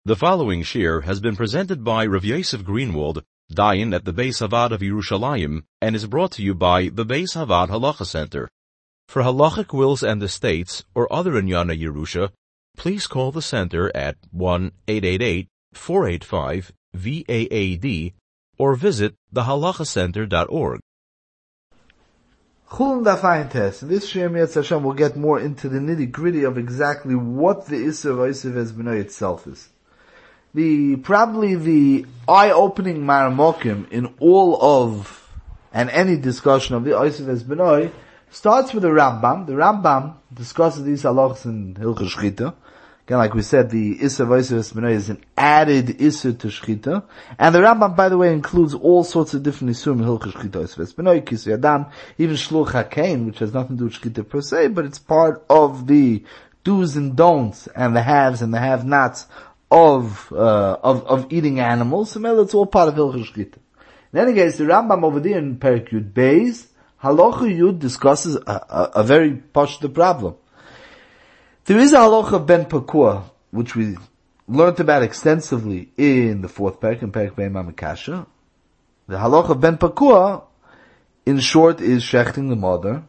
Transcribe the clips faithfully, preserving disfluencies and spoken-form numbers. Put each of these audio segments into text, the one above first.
The following shir has been presented by Rav Yosef Greenwald, Dayan at the Beis Havad of Yerushalayim, and is brought to you by the Beis Havad Halacha Center. For halachic wills and estates or other Inyana Yerusha, please call the center at one eight eight eight, four eight five, V A A D or visit the halacha center dot org. Chulun Dafayin Test. In this shir, Mi'at Hashem, we'll get more into the nitty-gritty of exactly what the Isser V'Yosef Es B'nai itself is. The, probably the eye-opening maramokim in all of, and any discussion of the Yosef Es B'nai starts with the Rambam. The Rambam discusses these halachas in Hilchos Shchita. Again, like we said, the Isser V'Yosef Es B'nai is an added Isser to Shchita. And the Rambam, by the way, includes all sorts of different Isurim in Hilchos Shchita, Yosef Es B'nai, Kisui Adam, even Shluch HaKain, which has nothing to do with Shchita per se, but it's part of the do's and don'ts, and the haves and the have-nots of, uh, of, of eating animals. So, it's all part of Hilchos Shchita. In any case, the Rambam over there in Perek Yud Beis, Halacha Yud discusses a, a, a very pashut problem. There is a halacha ben pakua, which we learned about extensively in the fourth perek, in Perek Bein Mamikasha. The halacha ben pakua, in short, is shechting the mother,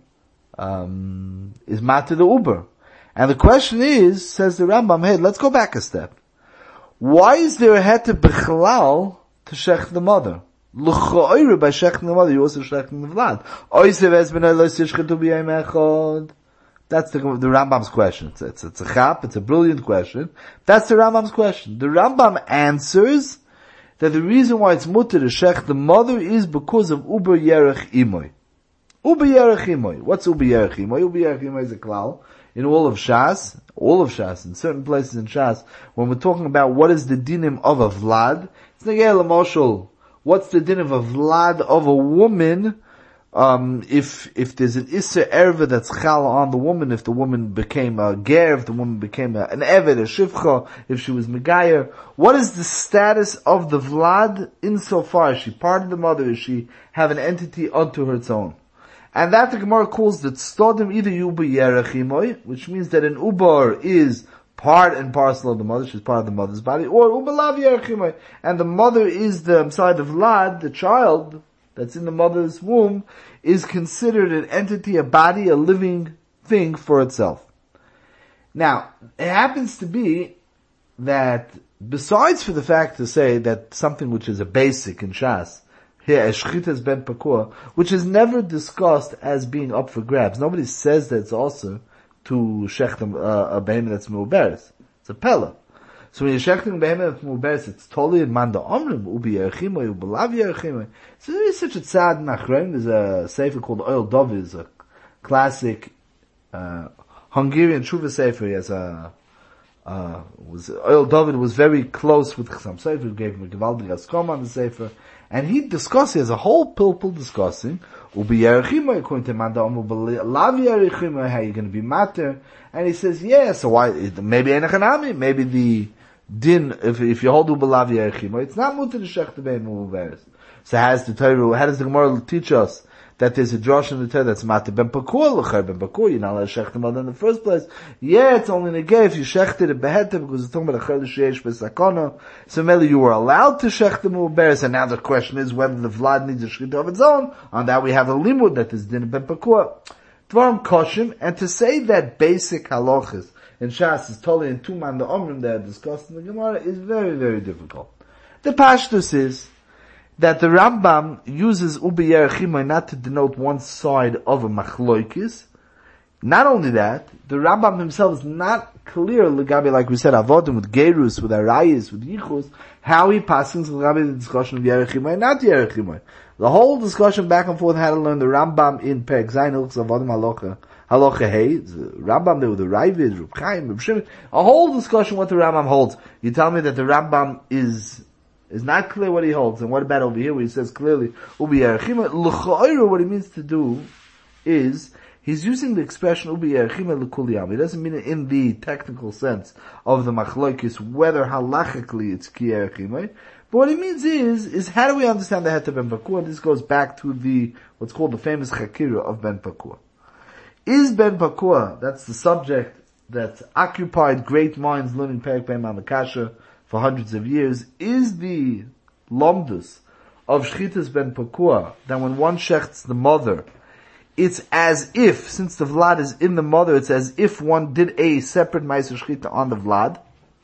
um, is matter the uber. And the question is, says the Rambam, hey, let's go back a step. Why is there a heter b'chalal to shech the mother? L'cho'ire, by shechting the mother, you also shechting the vlad. Oisev es b'nai lo yishchetu b'yayim echad. That's the, the Rambam's question. It's, it's, it's a chap, it's a brilliant question. That's the Rambam's question. The Rambam answers that the reason why it's mutter to shech the mother is because of uber yerech imoy. Uber yerech imoy. What's uber yerech imoy? Uber yerech imoy is a klal in all of Shas, all of Shas, in certain places in Shas, when we're talking about what is the dinim of a vlad, it's negei l'moshel. What's the din of a vlad of a woman? Um, if, if there's an Isser Erva that's Chal on the woman, if the woman became a Ger, if the woman became a, an Eved, a Shivcha, if she was Megayer, what is the status of the Vlad insofar? Is she part of the mother? Is she have an entity unto her own? And that the Gemara calls the Tzodim either Uber Yerechimoy, which means that an Ubar is part and parcel of the mother, she's part of the mother's body, or Uber Lav Yerechimoy, and the mother is the, I'm sorry, the Vlad, the child, that's in the mother's womb, is considered an entity, a body, a living thing for itself. Now, it happens to be that, besides for the fact to say that something which is a basic in Shas, here, Eshchitas ben Pakua, which is never discussed as being up for grabs. Nobody says that it's also to shech uh, a behemoth that's mu'beres. It's a pella. So when you're shechting behemoth mu'beres, it's totally in manda omrim, ubi yerechimoy, ubi lav yerechimoy. So there is such a tzad nachrein. There's a sefer called Oil Doviz, a classic, uh, Hungarian tshuva sefer. He has a, uh, was, Oil Dovid was very close with Chassam Sofer, gave him a Gevaldig Askom on the sefer, and he discussed, he has a whole pilpul discussing, ubi yerechimoy, according to manda omrim, ubi lav yerechimoy, how you're going to be matter. And he says, yeah, so why, maybe enachanami, maybe the, din, if, if you hold ubalav yerechimo, it's not mutter to shech the bein muveres. So how does the Torah, how does the Gemara teach us that there's a drosh in the Torah that's matter ben pakur, l'char ben pakur, you're not allowed to shech the mother in the first place. Yeah, it's only negay if you shechted it beheta, because it's talking about a chayr l'sheyesh b'sakona. So maybe you were allowed to shech the muveres, and now the question is whether the vlad needs a shechita of its own. On that we have a limud that is din ben pakur. Dvarim koshim, and to say that basic halachas in Shas is totally in two man the omrim that are discussed in the Gemara is very, very difficult. The pashtus is that the Rambam uses ubi yerechimoy not to denote one side of a machloikis. Not only that, the Rambam himself is not clear, legabi, like we said, avodim with gerus, with arayis, with yichus, how he passes legabi the discussion of yerechimoy, not yerechimoy. The whole discussion back and forth how to learn the Rambam in Perek Zayin Hilchos Avodim Halacha Halacha Hey, Rambam there with the Ravid, Reb Chaim, Reb Shimon, a whole discussion what the Rambam holds. You tell me that the Rambam is is not clear what he holds, and what about over here where he says clearly Ubi Yerechima L'Choira? What he means to do is he's using the expression Ubi Yerechima L'Kuliyam. He doesn't mean it in the technical sense of the Machlokes whether halachically it's Ki Yerechima. But what he means is, is how do we understand the heter ben Pakua? This goes back to the, what's called the famous Chakira of Ben Pakua. Is Ben Pakua, that's the subject that occupied great minds learning Perek Bein Mamikasha for hundreds of years, is the lomdus of Shchitas ben Pakua, that when one shechts the mother, it's as if, since the Vlad is in the mother, it's as if one did a separate Meiser Shchita on the Vlad.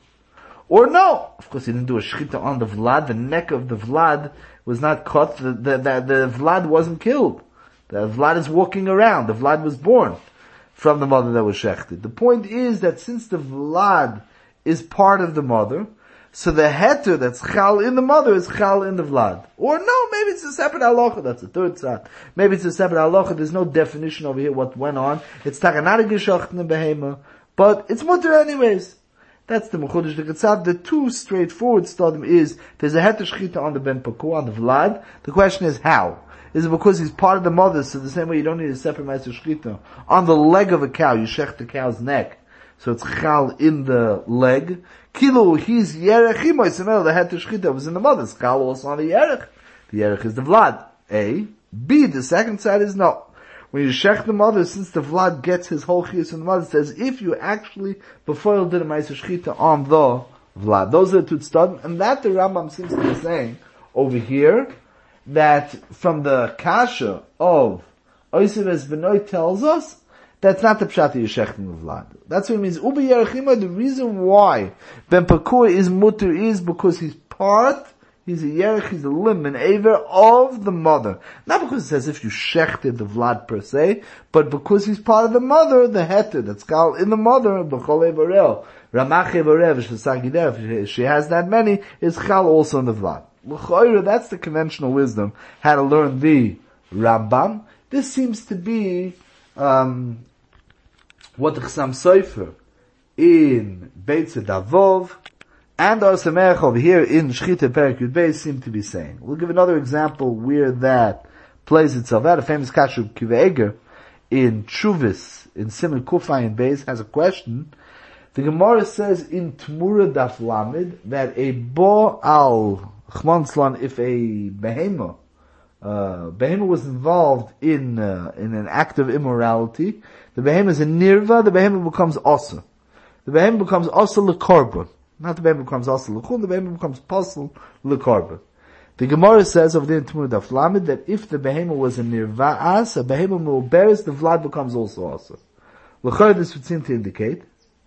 Or no, of course he didn't do a Shchita on the Vlad, the neck of the Vlad was not cut, the, the, the, the Vlad wasn't killed. The Vlad is walking around, the Vlad was born from the mother that was shechted. The point is that since the Vlad is part of the mother, so the heter that's chal in the mother is chal in the Vlad. Or no, maybe it's a separate halacha, that's a third side. Maybe it's a separate halacha, there's no definition over here what went on. It's takanara geschachten behema, but it's mutter anyways. That's the Mechudesh the Ketzav. The two straightforward stadim is, there's a heter shchita on the ben Pakua, on the Vlad. The question is how? Is it because he's part of the mother, so the same way you don't need a separate meiser shchita on the leg of a cow, you shech the cow's neck, so it's chal in the leg. Kilo, he's yerech imoy, so no, the heter shchita was in the mother's chal also on the yerech. The yerech is the Vlad. A. B, the second side is no. When you shech the mother, since the Vlad gets his whole chiyus from the mother, it says if you actually before did a meiser shchita on the Vlad. Those are the two stadim, and that the Rambam seems to be saying over here, that from the kasha of Oisiv es Benoit tells us, that's not the pshat you're shechting of Vlad. That's what it means. Ubi Yerachima, the reason why Ben Pakua is mutter is because he's part, he's a Yerach, he's a limb, an aver of the mother. Not because it says if you shechted the Vlad per se, but because he's part of the mother, the heter, that's called in the mother, B'chol Evarel, Ramach Evarev, Shesagidev, she has that many, is chal also in the Vlad. That's the conventional wisdom, how to learn the Rambam. This seems to be um, what the Chassam Sofer in Beit Davov and our Sameach over here in Shchita Perek Yud Beis seem to be saying. We'll give another example where that plays itself out. A famous Kashub Kiveger in Chuvis in Siman Kufayin Beis has a question. The Gemara says in Tmura Daf Lamed that a Bo al Chmanslan, if a behema, uh, behema was involved in, uh, in an act of immorality, the behema is a nirva, the behema becomes asa. The behema becomes asa l'korban. Not the behema becomes asa l'chun, the behema becomes pasul l'korban. The Gemara says over there in Tmur Daf Lamed that if the behema was a nirva asa, a behema mu'beres, the vlad becomes also asa. L'chor, this would seem to indicate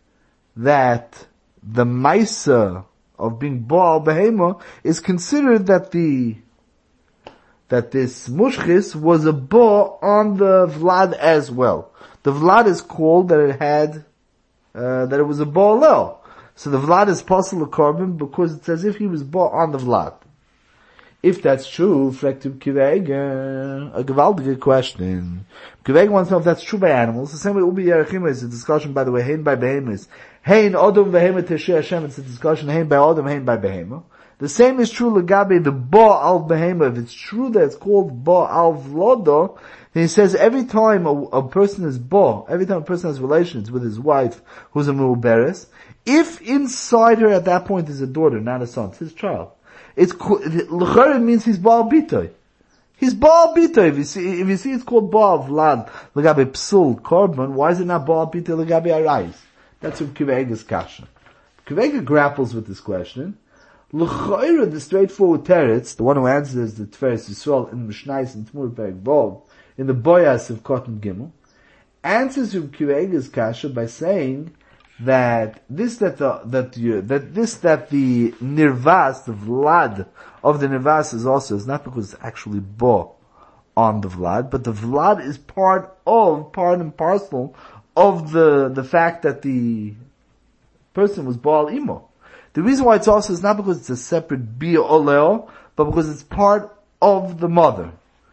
that the maisa of being Baal Behema is considered that the, that this Mushchis was a Baal on the Vlad as well. The Vlad is called that it had, uh, that it was a Baal El. So the Vlad is Pasul Korban because it's as if he was Baal on the Vlad. If that's true, Frektiv Kivega, a gewaltige question. Kivega wants to know if that's true by animals. The same way Ubi Yerachim is a discussion, by the way, Hein by Behemoth. Hein Odom Behema Tesheh Hashem, it's a discussion, Hein by Odom, Hein by Behema. The same is true Legabe, the Ba al Behema. If it's true that it's called Ba al Vlodo, then he says every time a, a person is Ba, every time a person has relations with his wife, who's a Mu'beres, if inside her at that point is a daughter, not a son, it's his child. It's, l'chara means he's Baal Bitoy. He's Baal Bitoy. If you see, if you see it's called Baal Vlad, Legabe Psul Korban, why is it not Baal Bitoy Legabe Arayis? That's what Kivega's kasha. Kivega grapples with this question. L'chara, the straightforward teretz, the one who answers the Tiferes Yisrael in Mishnais and Tmur Perek Vov, in the Boyas of Cotton Gimel, answers from Kivega's kasha by saying that this that the that you that this that the nirvas, the vlad of the nirvas is also is not because it's actually bo on the vlad, but the vlad is part of part and parcel of the the fact that the person was Baal Imo. The reason why it's also is not because it's a separate bia oleo, but because it's part of the mother.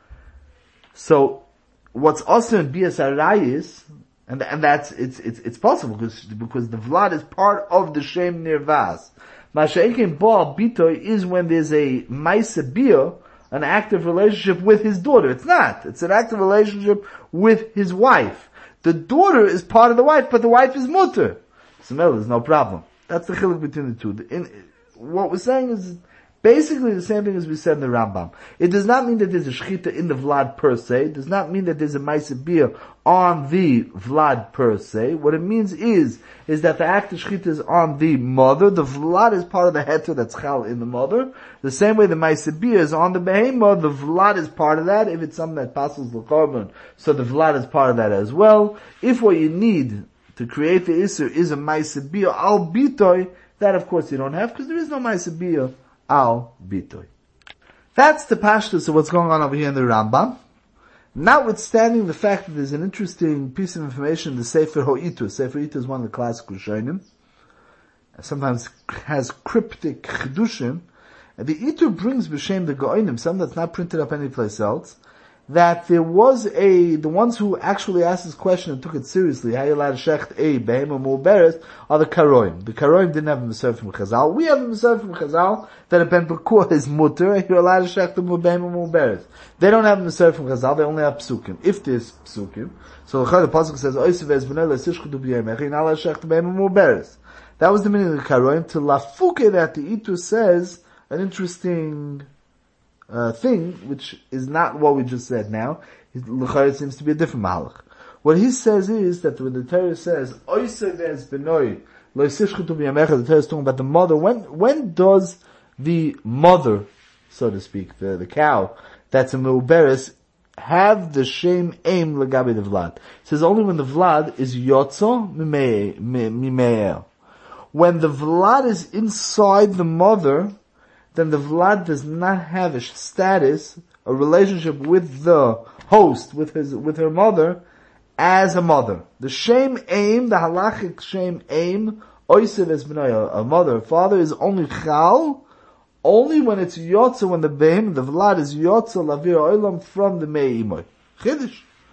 So what's also in bia sarayis, And, and that's, it's, it's, it's possible because, because the Vlad is part of the Shem Nirvas. Masha'ekin Baal Bitoy is when there's a Maisa Bia, an active relationship with his daughter. It's not. It's an active relationship with his wife. The daughter is part of the wife, but the wife is mutter. So no, there's no problem. That's the chiluk between the two. In, what we're saying is, Basically the same thing as we said in the Rambam. It does not mean that there's a shchita in the vlad per se. It does not mean that there's a ma'aseh bia on the vlad per se. What it means is, is that the act of shchita is on the mother. The vlad is part of the heter that's chal in the mother. The same way the ma'aseh bia is on the behemah, the vlad is part of that. If it's something that passes the korban, so the vlad is part of that as well. If what you need to create the isur is a ma'aseh bia al bitoy, that of course you don't have, because there is no ma'aseh bia al bitoy. That's the pashtus of what's going on over here in the Rambam. Notwithstanding the fact that there's an interesting piece of information in the Sefer Ho'itu. Sefer Ho'itu is one of the classic Rishonim. Sometimes has cryptic chedushim. And the Itu brings b'shem the Go'onim, something that's not printed up anyplace else, that there was a, the ones who actually asked this question and took it seriously, how you allowed to shecht a behema mu'beres, are the Karoim. The Karoim didn't have a Meser from Chazal. We have a Meser from Chazal that a Ben Pekua is mutter, and you're allowed to shecht a behema mu'beres. They don't have a Meser from Chazal, they only have Psukim. If there's Psukim, so the Pasuk says, Oisiv es b'nei le'sishchu du b'yemech, you're not allowed to shecht behema mu'beres. That was the meaning of the Karoim. To Lafuke that the Itu says, an interesting Uh, thing, which is not what we just said now. L'chayr seems to be a different malach. What he says is that when the Torah says, Oisei ve'ez benoi, lo yisishchutu b'yamecha, the Torah is talking about the mother. When, when does the mother, so to speak, the, the cow, that's a meuberes, have the same aim legabe the vlad? It says only when the vlad is yotzo mime'el. When the vlad is inside the mother, then the vlad does not have a status, a relationship with the host, with his, with her mother, as a mother. The shame aim, the halachic shame aim, oisev es b'nai, a mother, a father, is only chal, only when it's yotza, when the behem, the vlad is yotza lavir oilam from the me'imoy. Chiddush.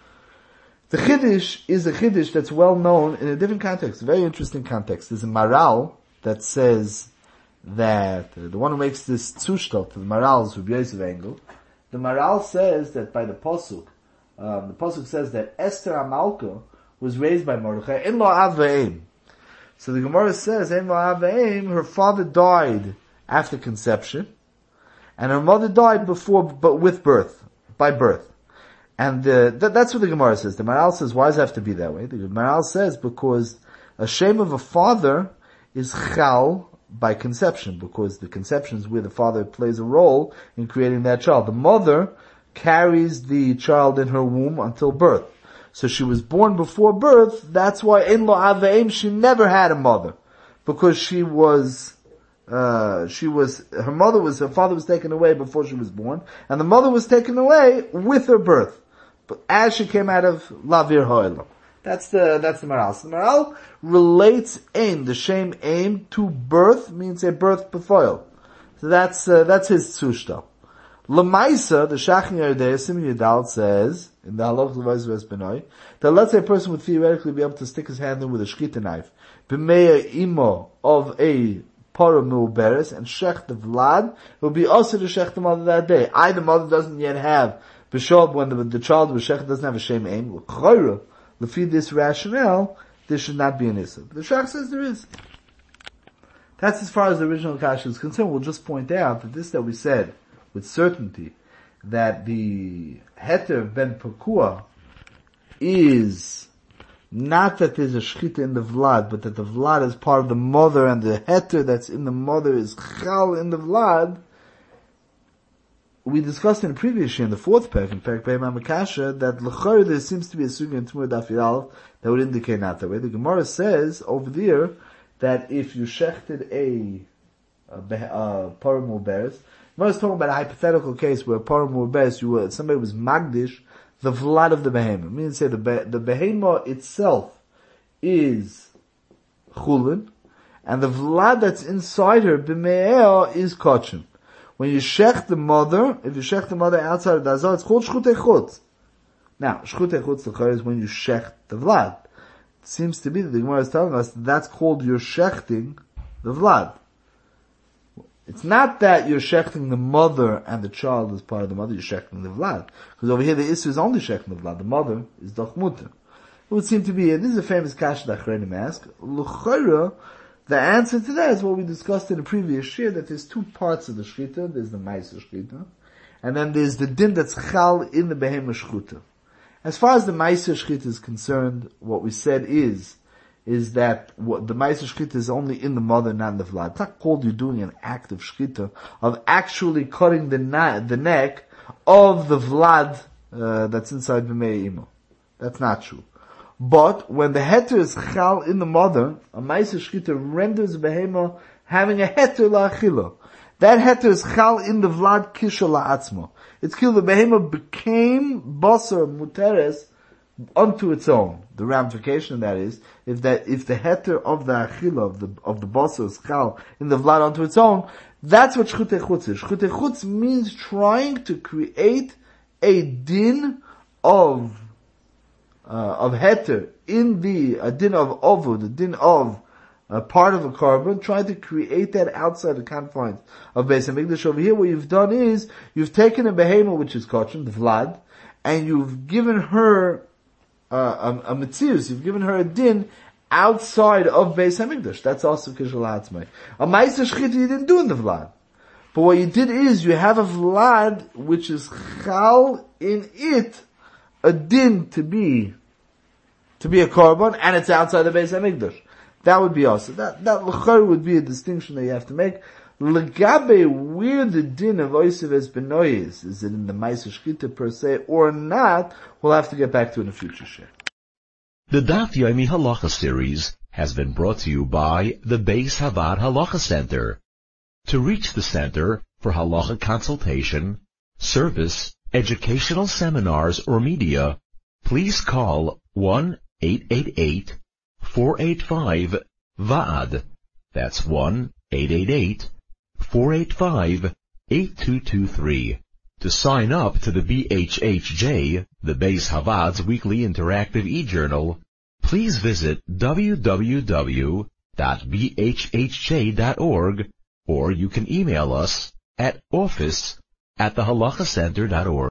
The chiddush is a chiddush that's well known in a different context, a very interesting context. There's a maral that says that uh, the one who makes this zushtal to the Maral's Rabbi Yosef Engel, the Maral says that by the Pasuk, um, the Pasuk says that Esther Amalka was raised by Mordechai in lo av ve'em. So the Gemara says, in lo av ve'em, her father died after conception, and her mother died before, but with birth, by birth. And uh, th- that's what the Gemara says. The Maral says, why does it have to be that way? The Maral says, because a shame of a father is chal, by conception, because the conception is where the father plays a role in creating that child. The mother carries the child in her womb until birth. So she was born before birth, that's why in lo aveim she never had a mother. Because she was, uh, she was, her mother was, her father was taken away before she was born, and the mother was taken away with her birth. But as she came out of lavir ha'olam. That's the, that's the Maral. So the Maral relates aim, the shame aim, to birth, means a birth befoil. So that's, uh, that's his tzushta. Lamaisa, the Shachni Yerdei, Simin Yedal says, in the Halach Levais Ves Benoi, that let's say a person would theoretically be able to stick his hand in with a shkita knife, b'meya imo of a para mu'beres, and shech the vlad, it would be also to shech the mother that day. I, the mother doesn't yet have, b'shob, when the, the child was shech doesn't have a shame aim, l'chayra, Lefi this rationale, there should not be an issa. The Shach says there is. That's as far as the original kasha is concerned. We'll just point out that this that we said with certainty, that the heter ben pekua is not that there's a shchita in the vlad, but that the vlad is part of the mother, and the heter that's in the mother is chal in the vlad. We discussed in the previous year, in the fourth parak, in Perek Pei Mamakasha, that l'chor there seems to be a sugi in Tumur Daf Yal that would indicate not that way. The Gemara says over there that if you shechted a, a, a param u'beres, the Gemara is talking about a hypothetical case where param u'beres, you were, somebody was magdish the vlad of the behemah. Meaning to say the the behemah itself is chulin, and the vlad that's inside her b'me'el is kachim. When you shech the mother, if you shech the mother outside of the azar, it's called shchutei chutz. Now, shchutei chutz is when you shech the vlad. It seems to be that the Gemara is telling us that that's called you're shechting the vlad. It's not that you're shechting the mother and the child as part of the mother, you're shechting the vlad. Because over here the issue is only shechting the vlad. The mother is doch mutter. It would seem to be, and this is a famous kasha that Achrenim ask, l'chayra, The answer to that is what we discussed in the previous year, that there's two parts of the shchita. There's the ma'aser shchita, and then there's the din that's chal in the behemoth shchita. As far as the ma'aser shchita is concerned, what we said is, is that what the ma'aser shchita is only in the mother, not in the vlad. It's not called you're doing an act of shchita, of actually cutting the na- the neck of the vlad, uh, that's inside the me'imo. That's not true. But when the heter is chal in the mother, a ma'aser shchita renders the behema having a heter la'achila. That heter is chal in the vlad kisha la'atzma. It's killed the behema became basar muteres unto its own. The ramification of that is, if that, if the heter of the achila, of the, of the basar is chal in the vlad unto its own, that's what shchutei chutz is. Shchutei chutz means trying to create a din of Uh, of heter in the a din of ovud, the din of a part of a carbon, trying to create that outside the confines of Beis Hamikdash. Over here, what you've done is you've taken a behema, which is kosher, the vlad, and you've given her uh, a, a metzius, you've given her a din outside of Beis Hamikdash. That's also kishul ha'atzmai. A ma'aser shchita you didn't do in the vlad, but what you did is you have a vlad which is chal in it, a din to be, to be a korban, and it's outside the Beis Hamikdash. That would be also, that, that l'chor would be a distinction that you have to make. Legabe, where the din of Oisiv es benoy is, is it in the Ma'aser Shchita per se, or not, we'll have to get back to in a future share. The Daf Yomi Halacha series has been brought to you by the Beis Havad Halacha Center. To reach the center for halacha consultation, service, educational seminars, or media, please call one eight eight eight, four eight five, V A D. That's one eight eight eight, four eight five, eight two two three. To sign up to the B H H J, the Beis Havad's weekly interactive e-journal, please visit w w w dot b h h j dot org, or you can email us at office at the halacha center dot org.